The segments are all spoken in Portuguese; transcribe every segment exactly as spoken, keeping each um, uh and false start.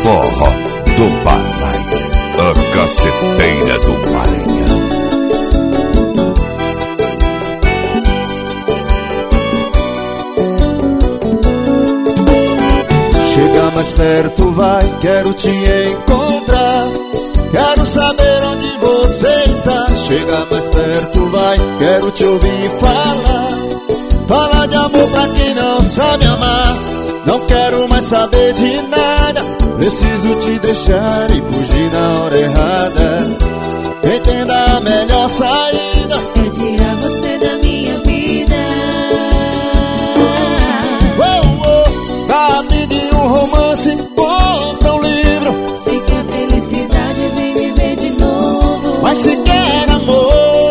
forró do balaio, a caceteira do Maranhão. Chega mais perto, vai, quero te encontrar. Quero saber onde você está. Chega mais perto, vai, quero te ouvir falar. Fala de amor pra quem não sabe amar. Não quero mais saber de nada. Preciso te deixar e fugir na hora errada. Entenda, a melhor saída é tirar você da minha vida. oh, oh, pra mim de um romance, compra um livro. Se quer felicidade, vem viver de novo. Mas se quer amor,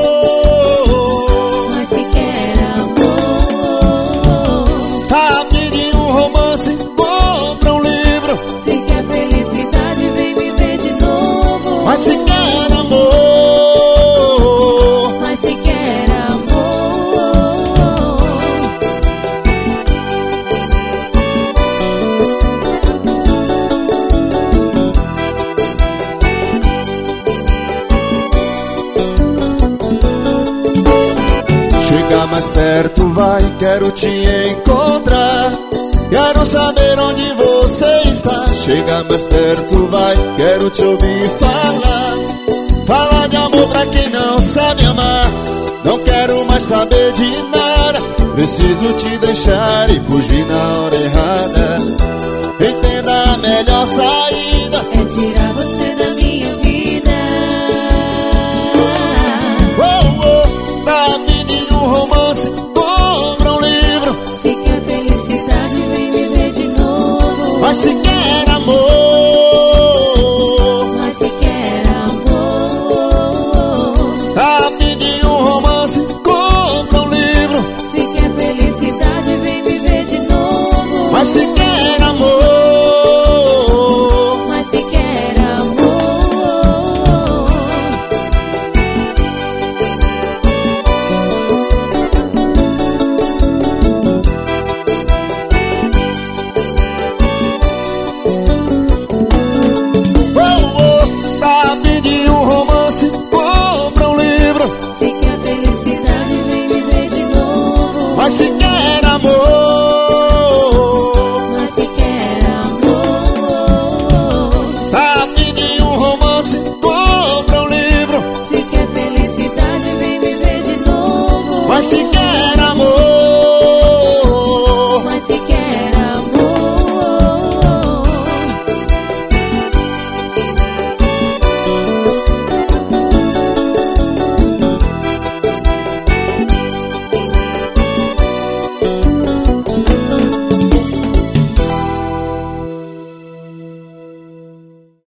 Mas se quer amor, pra mim de um romance, compra um livro. se quer felicidade, vem viver de novo. Mas se quer amor, Mas se quer amor, chega mais perto, vai, quero te encontrar. Quero saber onde você está. Chega mais perto, vai, quero te ouvir falar. Fala de amor pra quem não sabe amar. Não quero mais saber de nada. Preciso te deixar e fugir na hora errada. Entenda, a melhor saída é tirar você da minha vida. oh, oh, pra mim de um romance, compra um livro. Se quer felicidade, vem viver de novo. Mas se quer amor, Mas se quer amor, pra mim de um romance, compra um livro. se quer felicidade, vem viver de novo. Mas se quer